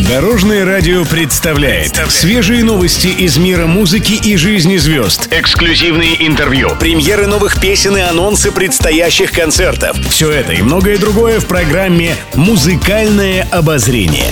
Дорожное радио представляет свежие новости из мира музыки и жизни звезд. Эксклюзивные интервью, премьеры новых песен и анонсы предстоящих концертов. Все это и многое другое в программе «Музыкальное обозрение».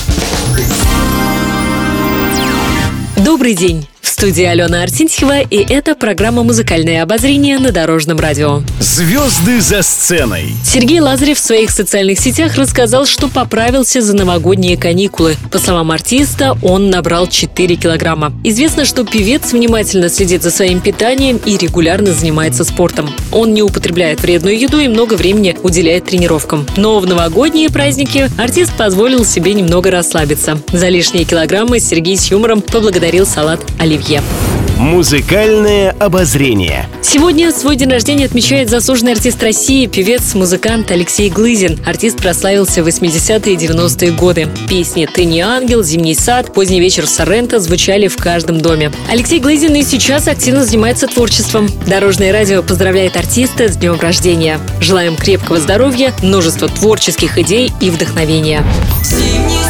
Добрый день! В студии Алена Арсентьева, и это программа «Музыкальное обозрение» на Дорожном радио. Звезды за сценой. Сергей Лазарев в своих социальных сетях рассказал, что поправился за новогодние каникулы. По словам артиста, он набрал 4 килограмма. Известно, что певец внимательно следит за своим питанием и регулярно занимается спортом. Он не употребляет вредную еду и много времени уделяет тренировкам. Но в новогодние праздники артист позволил себе немного расслабиться. За лишние килограммы Сергей с юмором поблагодарил салат оливье. Музыкальное обозрение. Сегодня свой день рождения отмечает заслуженный артист России, певец, музыкант Алексей Глызин. Артист прославился в 80-е и 90-е годы. Песни «Ты не ангел», «Зимний сад», «Поздний вечер в Сорренто» звучали в каждом доме. Алексей Глызин и сейчас активно занимается творчеством. Дорожное радио поздравляет артиста с днем рождения. Желаем крепкого здоровья, множества творческих идей и вдохновения. Зимний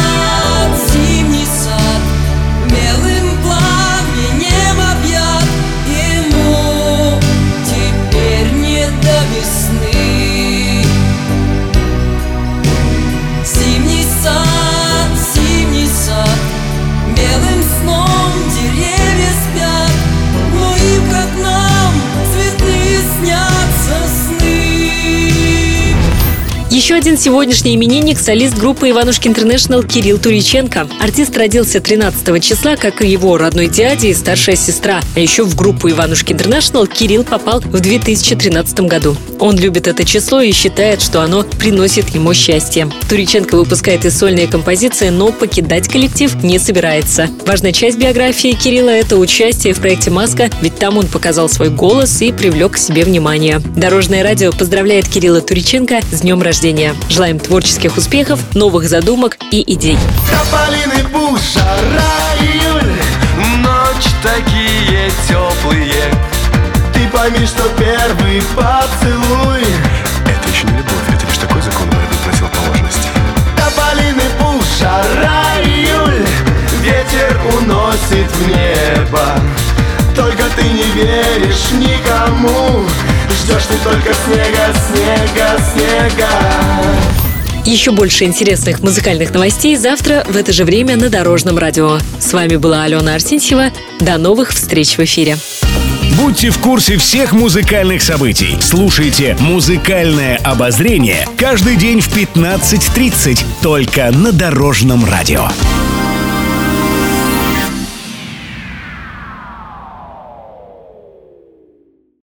сад, белым пламенем объят, ему теперь не до весны. Зимний сад, белым сном деревья спят, но им, как нам, цветные снятся сны. Еще один сегодняшний именинник – солист группы «Иванушки Интернешнл» Кирилл Туриченко. Артист родился 13 числа, как и его родной дядя и старшая сестра. А еще в группу «Иванушки Интернешнл» Кирилл попал в 2013 году. Он любит это число и считает, что оно приносит ему счастье. Туриченко выпускает и сольные композиции, но покидать коллектив не собирается. Важная часть биографии Кирилла – это участие в проекте «Маска», ведь там он показал свой голос и привлек к себе внимание. Дорожное радио поздравляет Кирилла Туриченко с днем рождения. Желаем творческих успехов, новых задумок и идей. Тополиный пух, жара, июль, ночи такие теплые. Ты пойми, что первый поцелуй — это еще не любовь, это лишь такой закон борьбы противоположностей. Тополиный пух, жара, июль, ветер уносит в небо. Только ты не веришь никому, ждешь ты только снега, снега, снега. Еще больше интересных музыкальных новостей завтра в это же время на Дорожном радио. С вами была Алена Арсентьева. До новых встреч в эфире. Будьте в курсе всех музыкальных событий. Слушайте «Музыкальное обозрение» каждый день в 15:30 только на Дорожном радио.